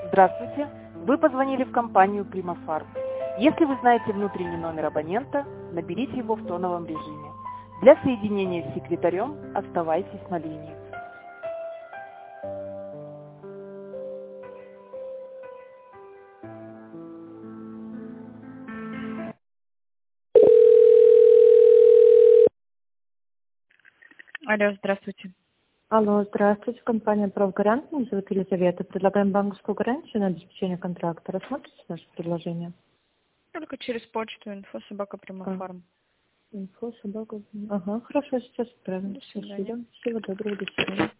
Здравствуйте, вы позвонили в компанию Примафарм. Если вы знаете внутренний номер абонента, наберите его в тоновом режиме. Для соединения с секретарем оставайтесь на линии. Алло, здравствуйте. Алло, здравствуйте. Компания «Правгарант». Меня зовут Елизавета. Предлагаем банковскую гарантию на обеспечение контракта. Рассмотрите наше предложение? Только через почту info@primafарм. Инфо, собака. Ага, хорошо, сейчас отправим. До свидания. Спасибо. Всего доброго, до свидания.